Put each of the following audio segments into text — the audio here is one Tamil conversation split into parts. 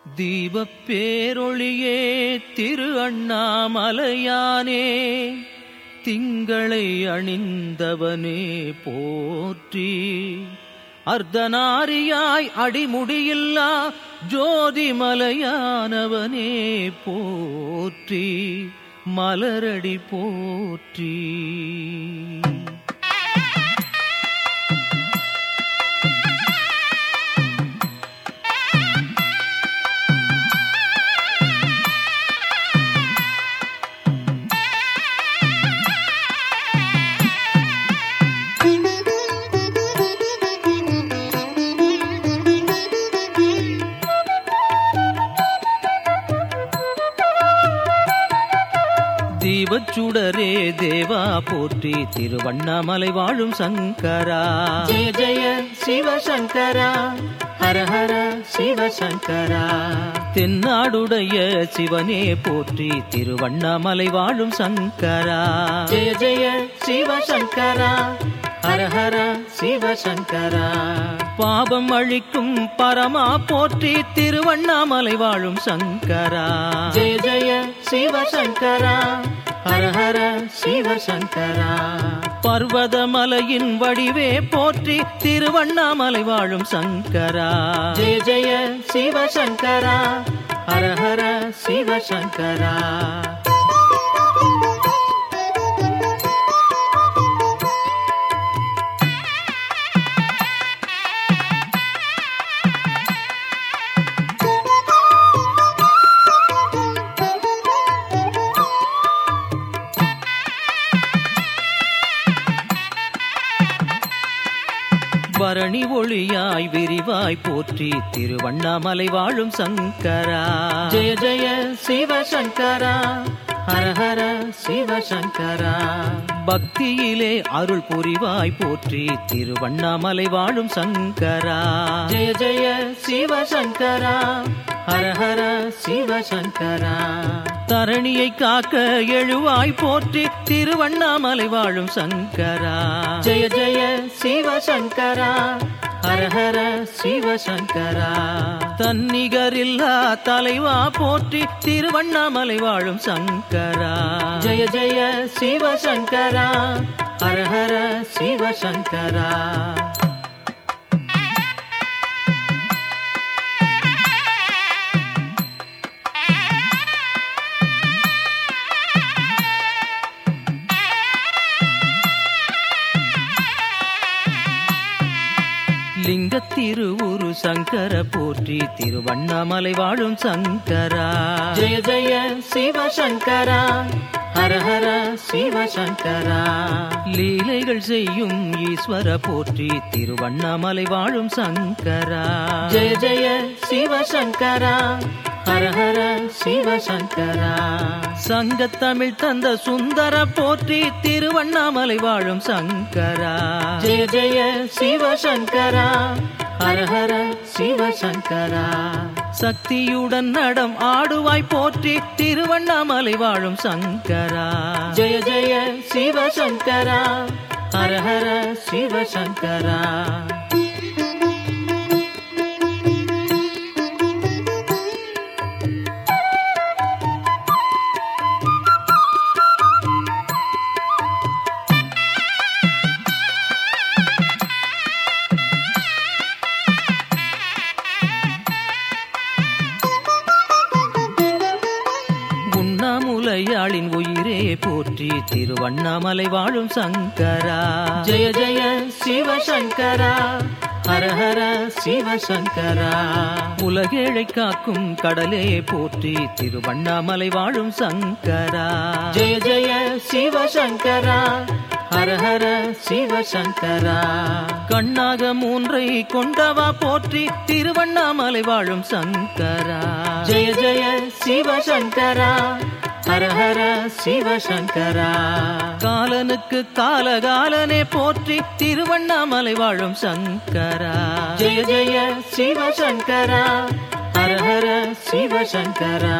தீபப் பேரொளியே திரு அண்ணாமலையானே, திங்களை அணிந்தவனே போற்றி. அர்த்தநாரியாய் அடிமுடியில்லா ஜோதிமலையானவனே போற்றி, மலரடி போற்றி. தீபச்சுடரே தேவா போற்றி, திருவண்ணாமலை வாழும் சங்கரா. ஜெய ஜெய சிவசங்கரா, ஹர ஹர சிவசங்கரா. தென்னாடுடைய சிவனே போற்றி, திருவண்ணாமலை வாழும் சங்கரா. ஜெய ஜெய சிவசங்கரா, ஹர ஹர சிவசங்கரா. பாபம் அழிக்கும் பரமா போற்றி, திருவண்ணாமலை வாழும் சங்கரா. ஜெய ஜெய சிவசங்கரா, ஹர ஹர சிவசங்கரா. பர்வதமலையின் வடிவே போற்றி, திருவண்ணாமலை வாழும் சங்கரா. ஜெய ஜெய சிவசங்கரா, ஹர ஹர சிவசங்கரா. பரணி ஒளியாய் விரிவாய் போற்றி, திருவண்ணாமலை வாழும் சங்கரா. ஜெய ஜெய சிவசங்கரா, ஹர ஹர சிவசங்கரா. பக்தியிலே அருள் புரிவாய் போற்றி, திருவண்ணாமலை வாழும் சங்கரா. ஜெய ஜெய சிவசங்கரா, ஹர ஹர சிவசங்கரா. தரணியை காக்க எழுவாய் போற்றி, திருவண்ணாமலை வாழும் சங்கரா. ஜெய ஜெய சிவசங்கரா, ஹர ஹர சிவசங்கரா. தன்னிகரில்லா தலைவா போற்றி, திருவண்ணாமலை வாழும் சங்கரா. ஜெய ஜெய சிவசங்கரா, ஹர ஹர சிவசங்கரா. லிங்க திருவுரு சங்கர போற்றி, திருவண்ணாமலை வாழும் சங்கரா. ஜெய ஜெய சிவசங்கரா, ஹர ஹர சிவசங்கரா. லீலைகள் செய்யும் ஈஸ்வர போற்றி, திருவண்ணாமலை வாழும் சங்கரா. ஜெய ஜெய சிவசங்கரா, ஹர ஹர சிவசங்கரா. சங்கத்தமிழ் தந்த சுந்தர போற்றி, திருவண்ணாமலை வாழும் சங்கரா. ஜெய ஜெய சிவசங்கரா, ஹர ஹர சிவசங்கரா. சக்தியுடன் நடம் ஆடுவாய் போற்றி, திருவண்ணாமலை வாழும் சங்கரா. ஜெய ஜெய சிவசங்கரா, ஹர ஹர சிவசங்கரா. உண்ணாமுலையாளின் உயிரே போற்றி, திருவண்ணாமலை வாழும் சங்கரா. ஜெய ஜெய சிவசங்கரா, ஹர ஹர சிவசங்கரா. உலகேழை காக்கும் கடலே போற்றி, திருவண்ணாமலை வாழும் சங்கரா. ஜெய ஜெய சிவசங்கரா, ஹர ஹர சிவசங்கரா. கண்ணாக மூன்றை கொண்டவா போற்றி, திருவண்ணாமலை வாழும் சங்கரா. ஜெய ஜெய சிவசங்கரா, ஹர ஹர சிவசங்கரா. காலனுக்கு காலகாலனே போற்றி, திருவண்ணாமலை வாழும் சங்கரா. ஜெய ஜெய சிவசங்கரா, ஹர ஹர சிவசங்கரா.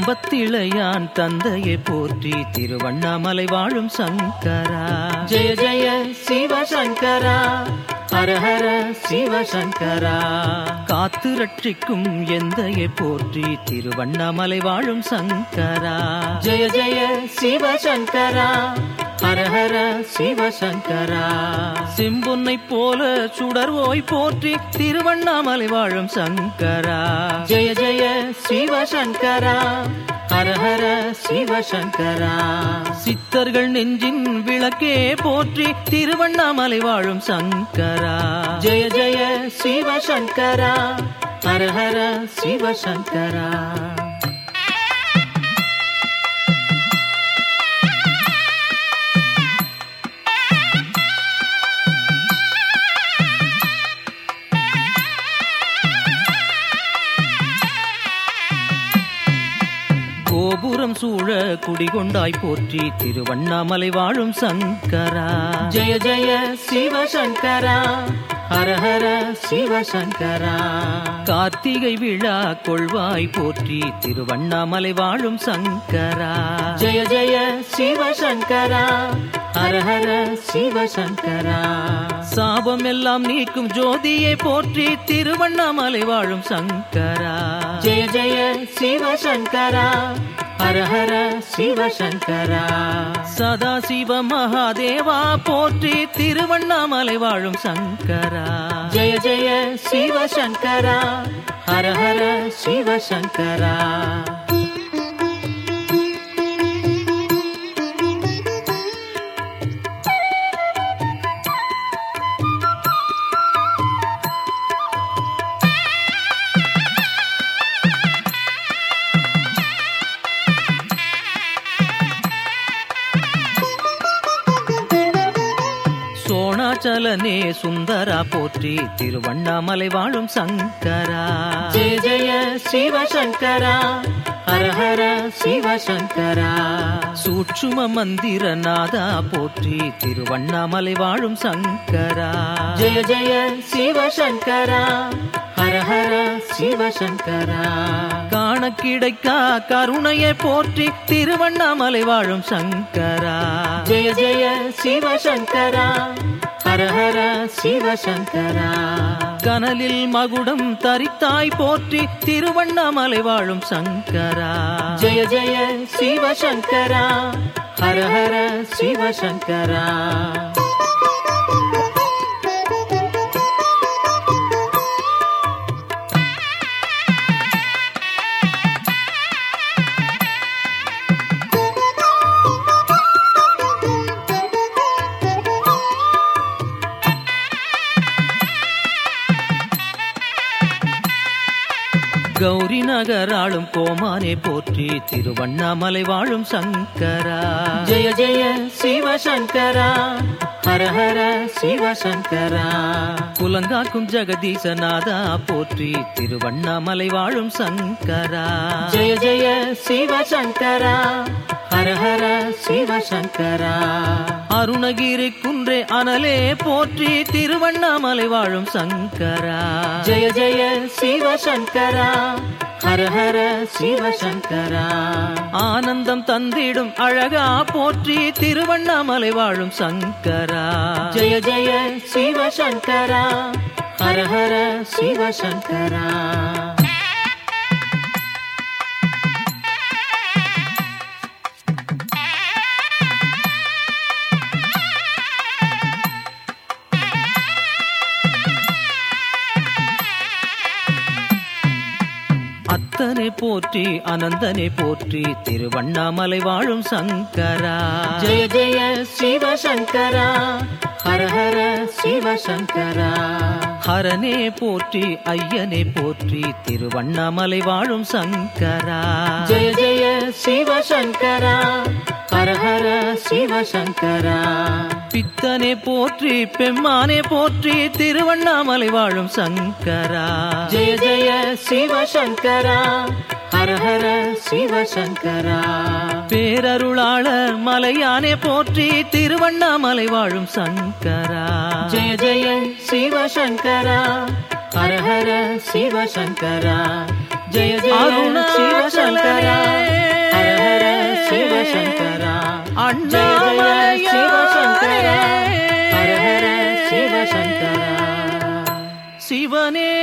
கம்பத்திளையான் தந்தையை போற்றி திருவண்ணாமலை வாழும் சங்கரா. ஜெய ஜெய சிவசங்கரா ஹர ஹர சிவசங்கரா. காத்து ரட்சிக்கும் எந்தையை போற்றி திருவண்ணாமலை வாழும் சங்கரா. ஜெய ஜெய சிவசங்கரா ஹர ஹர சிவசங்கரா. செம்பொன்னை போல சுடர்வோய் போற்றி திருவண்ணாமலை வாழும் சங்கரா. ஜெய ஜெய சிவசங்கரா ஹர ஹர சிவசங்கரா. சித்தர்கள் நெஞ்சின் விளக்கே போற்றி திருவண்ணாமலை வாழும் சங்கரா. ஜெய ஜெய சிவசங்கரா ஹர ஹர சிவசங்கரா. கோபுரம் சூழ குடிகொண்டாய் போற்றி திருவண்ணாமலை வாழும் சங்கரா. ஜெய ஜெய சிவசங்கரா ஹர ஹர சிவசங்கரா. கார்த்திகை விழா கொள்வாய் போற்றி திருவண்ணாமலை வாழும் சங்கரா. ஜெய ஜெய சிவசங்கரா ஹர ஹர சிவசங்கரா. சாபம் எல்லாம் நீக்கும் ஜோதியை போற்றி திருவண்ணாமலை வாழும் சங்கரா. ஜெய ஜெய சிவசங்கரா ஹர ஹர சிவசங்கரா. சதாசிவ மகாதேவா போற்றி திருவண்ணாமலை வாழும் சங்கரா. ஜெய ஜெய சிவசங்கரா ஹர ஹர சிவசங்கரா. சோணாச்சலனே சுந்தரா போற்றி திருவண்ணாமலை வாழும் சங்கரா. ஜெய ஜெய சிவசங்கரா ஹர ஹர சிவசங்கரா. சூட்சும மந்திர நாதா போற்றி திருவண்ணாமலை வாழும் சங்கரா. ஜெய ஜெய சிவசங்கரா ஹர ஹர சிவசங்கரா. காண கிடைக்கா கருணையை போற்றி திருவண்ணாமலை வாழும் சங்கரா. ஜெய ஜெய சிவசங்கரா ஹர ஹர சிவசங்கரா. கனலில் மகுடம் தரித்தாய் போற்றி திருவண்ணாமலை வாழும் சங்கரா. ஜெய ஜெய சிவசங்கரா ஹர ஹர சிவசங்கரா. கௌரி நகராளும் கோமானே போற்றி திருவண்ணாமலை வாழும் சங்கரா. ஜெய ஜெய சிவசங்கரா ஹர ஹர சிவசங்கரா. குலங்காக்கும் ஜெகதீசநாதா போற்றி திருவண்ணாமலை வாழும் சங்கரா. ஜெய ஜெய சிவசங்கரா ஹர ஹர சிவசங்கரா. அருணகிரி குன்றே அனலே போற்றி திருவண்ணாமலை வாழும் சங்கரா. ஜெய ஜெய சிவசங்கரா ஹர ஹர சிவசங்கரா. ஆனந்தம் தந்திடும் அழகா போற்றி திருவண்ணாமலை வாழும் சங்கரா. ஜெய ஜெய சிவசங்கரா ஹர ஹர சிவசங்கரா. அத்தனை போற்றி அனந்தனை போற்றி திருவண்ணாமலை வாழும் சங்கரா. ஜெய ஜெய சிவசங்கரா ஹர ஹர சிவசங்கரா. ஹரனே போற்றி ஐயனே போற்றி திருவண்ணாமலை வாழும் சங்கரா. ஜெய ஜெய சிவசங்கரா ஹர ஹர சிவசங்கரா. பித்தனே போற்றி பெம்மானே போற்றி திருவண்ணாமலை வாழும் சங்கரா. ஜெய ஜெய சிவசங்கரா ஹர ஹர சிவசங்கரா. பேரருளாளர் மலையானே போற்றி திருவண்ணாமலை வாழும் சங்கரா. ஜெய ஜெய சிவசங்கரா ஹர ஹர சிவசங்கரா. ஜெய ஜெய சிவசங்கரா சிவனே